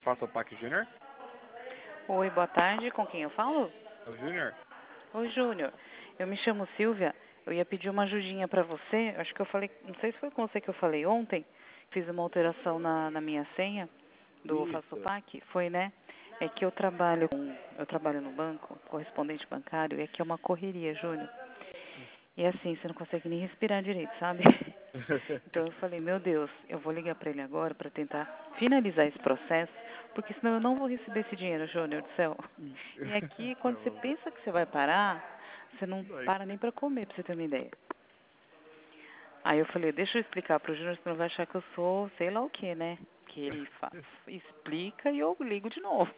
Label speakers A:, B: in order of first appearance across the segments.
A: Faça o PAC Júnior?
B: Oi, boa tarde. Com quem eu falo?
A: É o Júnior?
B: Oi, Júnior. Eu me chamo Silvia. Eu ia pedir uma ajudinha pra você. Acho que eu falei, não sei se foi com você que eu falei ontem. Fiz uma alteração na minha senha do
A: Isso.
B: FaçoPac. Foi, né? É que eu trabalho no banco, correspondente bancário, e aqui é uma correria, Júnior. E assim, você não consegue nem respirar direito, sabe? Então eu falei, meu Deus, eu vou ligar pra ele agora pra tentar finalizar esse processo, porque senão eu não vou receber esse dinheiro, Júnior do céu. E aqui, quando você
A: Não,
B: pensa que você vai parar, você não
A: vai.
B: para nem pra comer, pra você ter uma ideia. Aí eu falei, deixa eu explicar pro Júnior, senão vai achar que eu sou sei lá o que, né? Que ele explica e eu ligo de novo.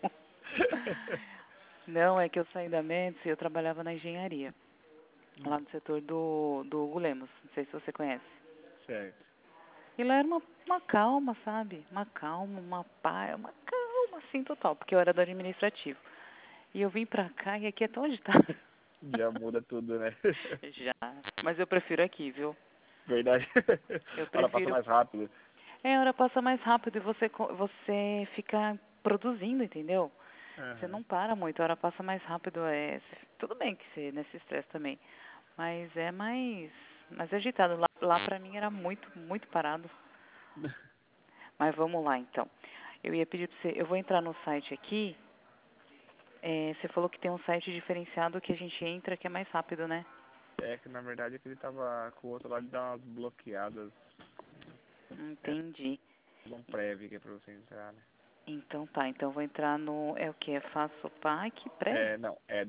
B: Não, é que eu saí da Mendes e eu trabalhava na engenharia, lá no setor do Hugo Lemos, não sei se você conhece.
A: Certo.
B: E lá era uma calma, sabe? Uma calma, uma calma assim total, porque eu era do administrativo. E eu vim pra cá e aqui é tão agitado.
A: Já muda tudo, né?
B: Já, mas eu prefiro aqui, viu?
A: Verdade.
B: Eu
A: Ela passa
B: prefiro.
A: mais rápido.
B: É, a hora passa mais rápido e você fica produzindo, entendeu? Você
A: Aham.
B: não para muito, a hora passa mais rápido. Tudo bem que você nesse estresse também, mas é mais agitado. Lá pra mim era muito parado. Mas vamos lá então. Eu ia pedir pra você, eu vou entrar no site aqui. Você falou que tem um site diferenciado que a gente entra que é mais rápido, né?
A: É que na verdade é que ele tava com o outro lado de dar umas bloqueadas. É
B: Entendi.
A: um prévio que é pra você entrar, né?
B: Então tá, então eu vou entrar no. É o que? É FaçoPac Prev?
A: É, não, é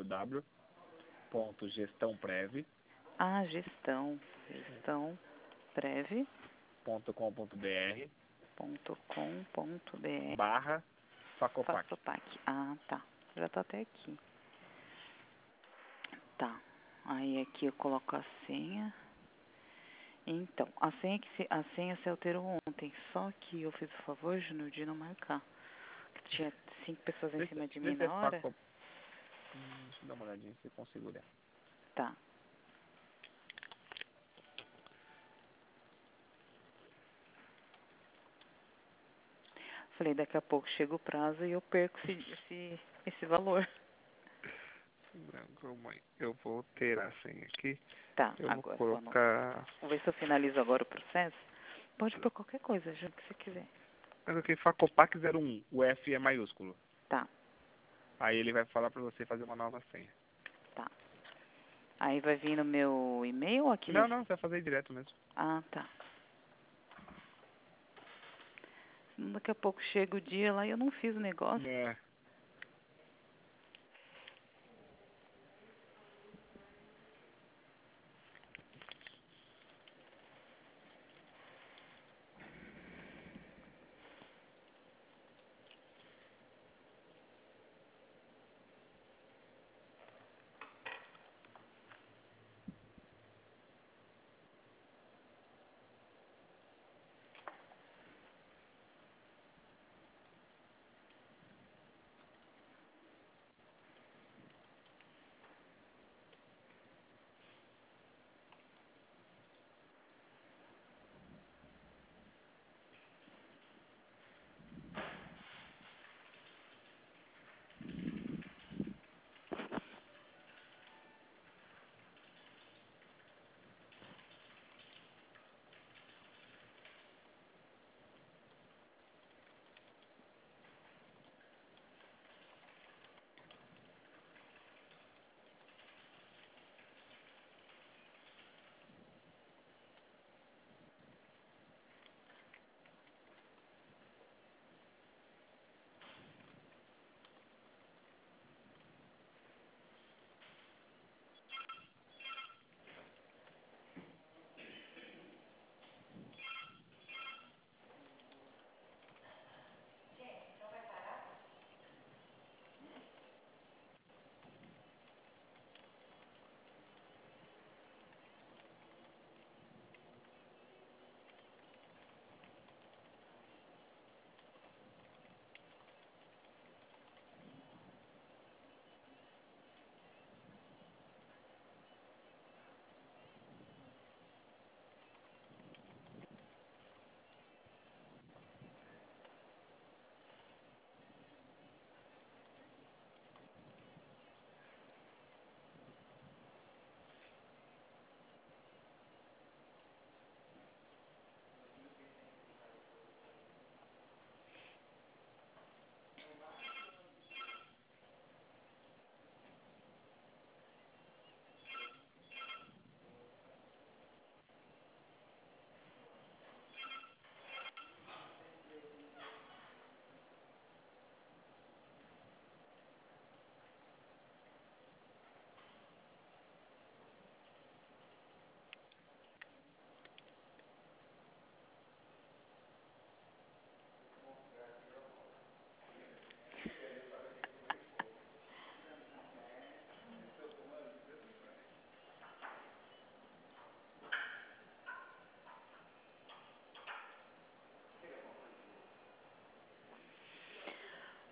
A: www.gestãoprev.com.br
B: Ah, gestãoprev.com.br
A: barra Facopac.
B: FaçoPac. Ah, tá. Já tá até aqui. Tá. Aí aqui eu coloco a senha. Então, a senha você alterou ontem, só que eu fiz o favor, Júnior, de não marcar. Tinha 5 pessoas em cima de
A: Vê
B: mim
A: se é
B: na hora.
A: Faco. Deixa eu dar uma olhadinha se eu consigo ler.
B: Tá. Falei, daqui a pouco chega o prazo e eu perco esse valor.
A: Não, calma aí. Eu vou ter a senha aqui.
B: Tá,
A: Eu vou
B: agora vamos.
A: colocar.
B: Vamos ver se eu finalizo agora o processo. Pode pôr qualquer coisa, já que você quiser.
A: Eu coloquei Facopac 01. O F é maiúsculo.
B: Tá,
A: Aí ele vai falar pra você fazer uma nova senha.
B: tá. Aí vai vir no meu e-mail ou aqui
A: Não,
B: nesse.
A: não, você vai fazer direto mesmo.
B: Ah, tá. Daqui a pouco chega o dia lá e eu não fiz o negócio.
A: É.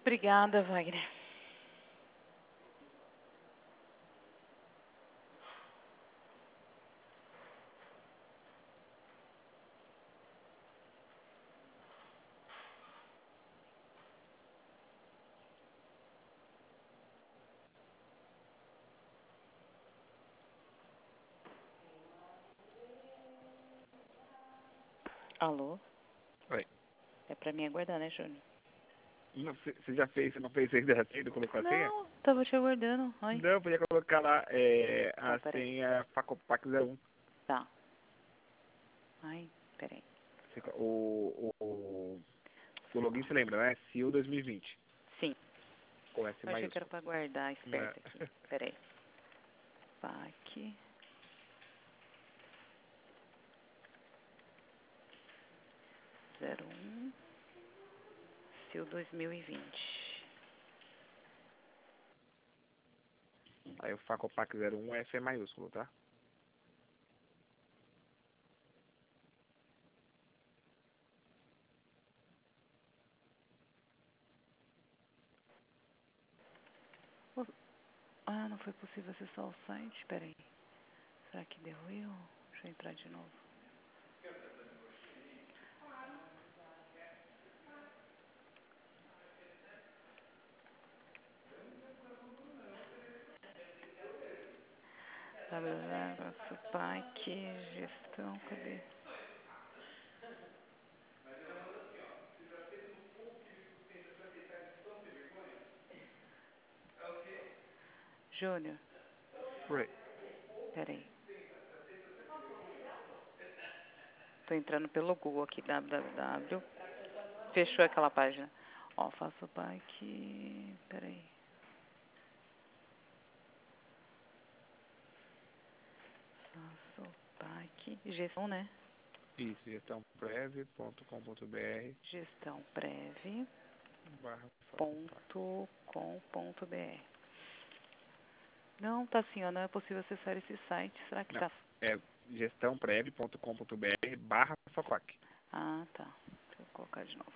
B: Obrigada, Wagner. Alô?
A: Oi.
B: É pra mim aguardar, né, Júnior?
A: Você já fez, você não fez ainda a senha, colocou a senha?
B: Não, tava te aguardando. Oi.
A: Não, podia colocar lá
B: Então,
A: a
B: peraí.
A: senha Facopac 01.
B: Tá. Ai, peraí.
A: O login você lembra, né? SEAL 2020.
B: Sim.
A: Com S
B: Eu achei que era
A: maiúsculo.
B: pra guardar
A: Né?
B: esperto aqui. Peraí. PAC 01 SIL 2020.
A: Aí o Facopac 01 F é maiúsculo, tá?
B: Ah, não foi possível acessar o site? Peraí. Será que deu erro? Deixa eu entrar de novo. PAC, gestão, cadê? Júnior,
A: Oi.
B: peraí. Tô entrando pelo Google aqui, www. Fechou aquela página. Ó, faço PAC, peraí. Faço PAC, gestão, né?
A: Isso, gestãoprev.com.br
B: Gestão Prev.
A: barra Facopac.
B: .com.br. Não, tá assim, ó, não é possível acessar esse site. Será que
A: Não,
B: tá?
A: é gestãoprev.com.br barra Facopac.
B: Ah, tá. Deixa eu colocar de novo.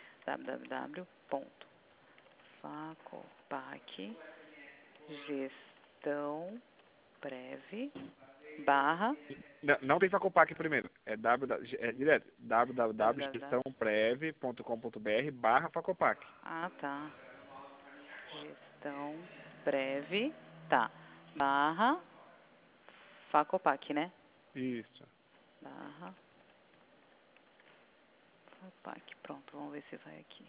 B: www.facopac.gestãoprev barra
A: Não, não tem Facopac primeiro. É direto.
B: www.
A: www.gestãoprev.com.br barra Facopac.
B: Ah, tá. Gestão Prev, tá. Barra Facopac, né?
A: Isso.
B: Barra Facopac. Pronto, vamos ver se vai aqui.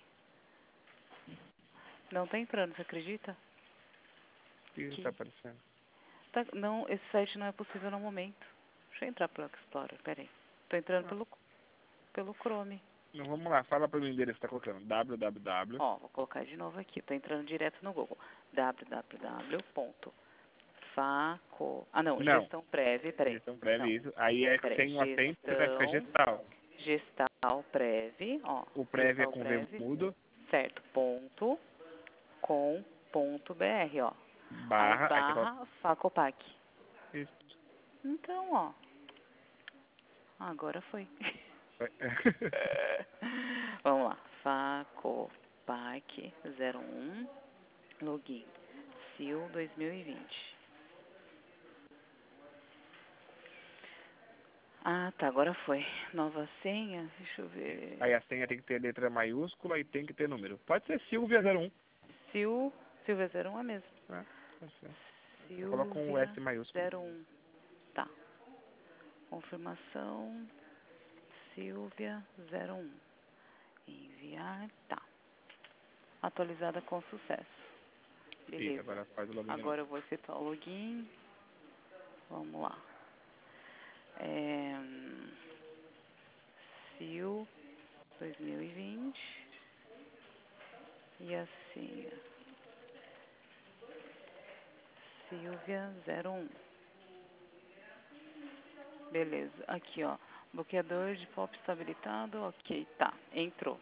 B: Não tá entrando, você acredita?
A: Isso tá
B: Aqui.
A: aparecendo.
B: Tá, não, esse site não é possível no momento. Deixa eu entrar pelo Explorer, peraí. Tô entrando
A: Ah,
B: pelo Chrome.
A: não, vamos lá, fala para o endereço que tá colocando. www.
B: Ó, vou colocar de novo aqui. Tô entrando direto no Google. www.faco... Ah, não,
A: Não,
B: gestão prévia, peraí.
A: gestão prévia,
B: Não,
A: isso. Aí é
B: peraí.
A: sem um acento, né? Fica gestal.
B: Gestal prévia, ó.
A: O prévia é
B: Gestal
A: com V
B: prévia,
A: mudo,
B: certo, ponto, com, ponto BR, ó. Aí
A: barra, aí você coloca
B: barra Facopac.
A: isso.
B: Então, ó. Agora foi. Vamos lá. Facopac 01 login SIL 2020. Ah, tá, agora foi. Nova senha, deixa eu
A: Isso.
B: ver.
A: Aí a senha tem que ter letra maiúscula e tem que ter número. Pode ser Silvia 01.
B: Silvia 01 é mesmo.
A: Né? Pode ser. Só coloca um
B: Silvia
A: S maiúsculo.
B: 01. Tá. Confirmação. Silvia 01. Enviar. Tá. Atualizada com sucesso.
A: Isso,
B: Beleza.
A: agora faz o login de novo.
B: Agora eu vou efetuar o login. Vamos lá. É, SIL 2020. E a senha. Silvia 01. Beleza. Aqui, ó. Bloqueador de pop está habilitado. Ok, tá. Entrou.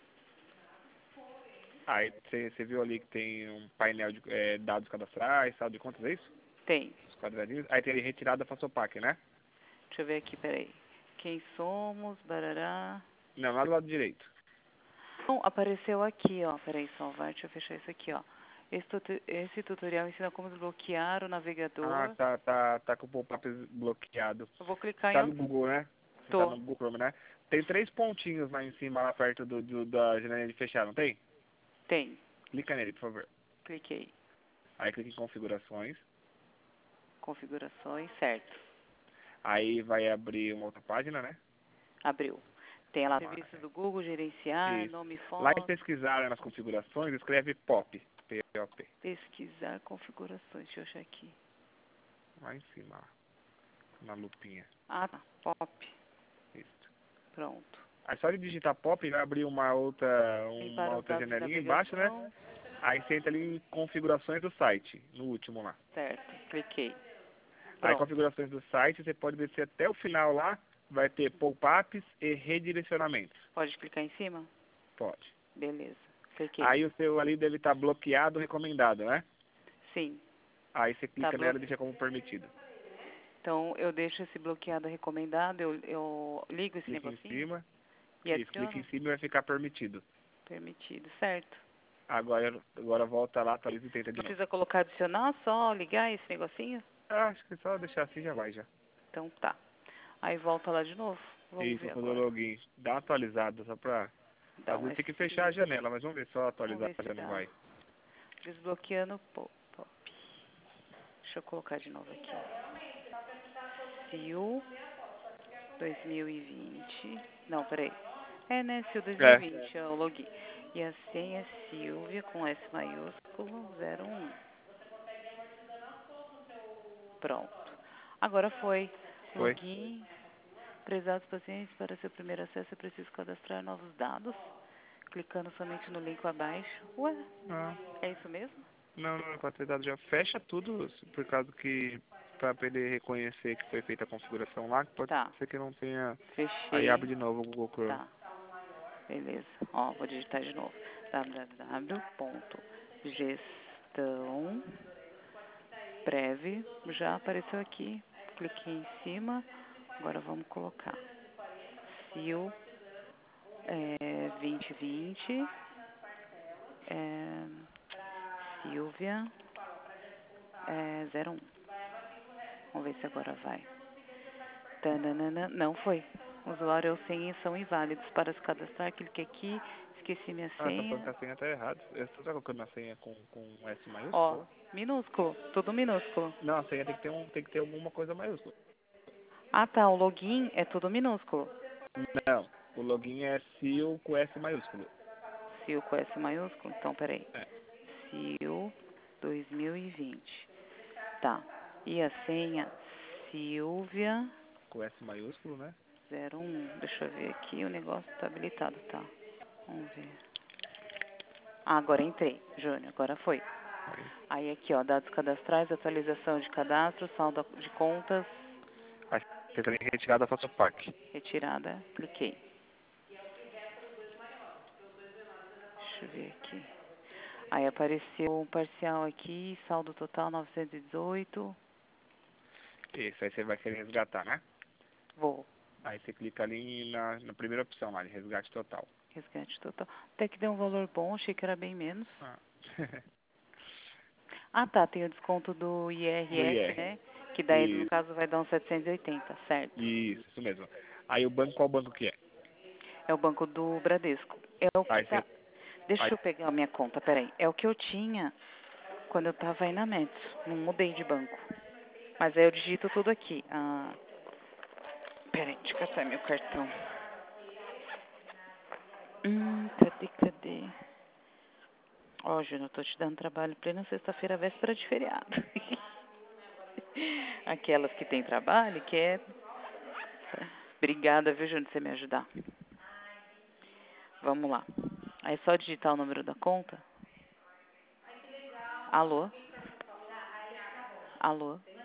A: Aí você viu ali que tem um painel de dados cadastrais, saldo de contas, é isso?
B: Tem.
A: Os quadradinhos. Aí tem ali retirada da Façopac, né?
B: Deixa eu ver aqui, peraí. Quem somos? Barará.
A: Não, lá do lado direito.
B: Bom, apareceu aqui, ó. Peraí, salvar. Deixa eu fechar isso aqui, ó. Esse tutorial ensina como desbloquear o navegador.
A: Tá com o pop-up bloqueado.
B: Eu vou
A: Você
B: clicar
A: tá
B: em...
A: no Google, né? Você tá no
B: Tô.
A: Google Chrome, né? Tem 3 pontinhos lá em cima, lá perto da janelinha de fechar, não tem?
B: Tem.
A: Clica nele, por favor.
B: Cliquei.
A: Aí clica em configurações.
B: Configurações, certo.
A: Aí vai abrir uma outra página, né?
B: Abriu. Tem lá
A: Vamos lá.
B: serviços do Google, gerenciar,
A: Isso.
B: nome e
A: Lá em
B: foto,
A: pesquisar, né, nas configurações, escreve POP. P-O-P.
B: pesquisar configurações. Deixa eu achar aqui.
A: Lá em cima, ó, na lupinha.
B: Ah, tá. Pop.
A: Isso.
B: Pronto.
A: Aí só de digitar POP vai abrir uma outra
B: Limpar os dados de
A: janelinha embaixo, né?
B: navegação.
A: Aí você entra ali em configurações do site, no último lá.
B: Certo. Cliquei.
A: Aí
B: Pronto.
A: configurações do site, você pode descer até o final lá, vai ter pop-ups e redirecionamentos.
B: Pode clicar em cima?
A: Pode.
B: Beleza. Cliquei.
A: Aí o seu ali deve estar bloqueado, recomendado, né?
B: Sim.
A: Aí você
B: Tá
A: clica nela e
B: bloqueado.
A: deixa como permitido.
B: Então, eu deixo esse bloqueado recomendado, eu ligo esse
A: Clica em
B: negocinho
A: cima,
B: e
A: isso, clica em
B: adiciono.
A: cima e vai ficar permitido.
B: Permitido, certo.
A: Agora volta lá, atualiza e tenta de
B: Não
A: novo.
B: precisa colocar adicionar, só ligar esse negocinho?
A: Acho que só deixar assim já vai já.
B: Então tá. Aí volta lá de novo. Vamos
A: Isso,
B: ver
A: vou fazer o
B: agora.
A: login. Dá uma atualizada só pra...
B: Dá
A: Às
B: um
A: vezes tem que fechar a
B: F.
A: janela, mas vamos ver só
B: Vamos
A: atualizar
B: ver se
A: já não
B: dá.
A: vai.
B: Desbloqueando pop. Deixa eu colocar de novo aqui. Sil 2020. Não, peraí. É, né? Sil
A: É.
B: 2020 é o login. E a senha é Silvia com S maiúsculo 01. Pronto. Agora foi.
A: Foi?
B: Login. Prezados pacientes, para seu primeiro acesso é preciso cadastrar novos dados. Clicando somente no link abaixo. Ué,
A: Não,
B: é isso mesmo?
A: não, com a atualizada já fecha tudo, por causa que... Pra ele reconhecer que foi feita a configuração lá, pode
B: Tá.
A: ser que não tenha... Aí
B: Fechei.
A: abre de novo o Google Chrome.
B: Tá. Beleza. Ó, vou digitar de novo. www.gestãoprev. Já apareceu aqui. Cliquei em cima. Agora vamos colocar. Sil 2020. Silvia 01. Vamos ver se agora vai. Tananana. Não foi. Usuário ou senha são inválidos. Para se cadastrar, clique aqui. Esqueci minha
A: Ah, tá falando
B: senha.
A: que a senha tá errada. Eu tô colocando a senha com S
B: Ó,
A: maiúsculo?
B: minúsculo. Tudo minúsculo.
A: Não, a senha tem que ter alguma coisa maiúscula.
B: Ah, tá. O login é tudo minúsculo.
A: Não, o login é Sil com S maiúsculo.
B: Sil com S maiúsculo. Então, peraí.
A: É,
B: Sil 2020. Tá. E a senha? Silvia
A: com S maiúsculo, né?
B: 01. Deixa eu ver aqui. O negócio tá habilitado, tá? Vamos ver. Ah, agora entrei, Júnior. Agora foi.
A: Aí,
B: Aí aqui, ó. Dados cadastrais, atualização de cadastro, saldo de contas,
A: aí você tem que retirar da sua PAC.
B: retirada. Cliquei. Deixa eu ver aqui. Aí apareceu um parcial aqui, saldo total 918.
A: Isso, aí você vai querer resgatar, né?
B: Vou.
A: Aí você clica ali na primeira opção lá, de resgate total.
B: Resgate total. Até que deu um valor bom, achei que era bem menos.
A: Ah.
B: Ah, tá, tem o desconto do
A: Do
B: IRS,
A: IR.
B: né? Que daí, no
A: Isso,
B: caso, vai dar uns 780, certo?
A: isso mesmo. Aí o banco, qual banco que é?
B: É o banco do Bradesco. É o que
A: Aí
B: tá...
A: você...
B: Deixa
A: Aí,
B: eu pegar a minha conta, peraí. É o que eu tinha quando eu tava aí na Metso. Não mudei de banco. Mas aí eu digito tudo aqui. Ah, peraí, deixa eu catar meu cartão. Cadê? Ó, Júnior, eu tô te dando trabalho plena sexta-feira, véspera de feriado. Aquelas que tem trabalho, que é... Obrigada, viu, Júnior, por você me ajudar. Vamos lá. Aí é só digitar o número da conta. Alô? Alô?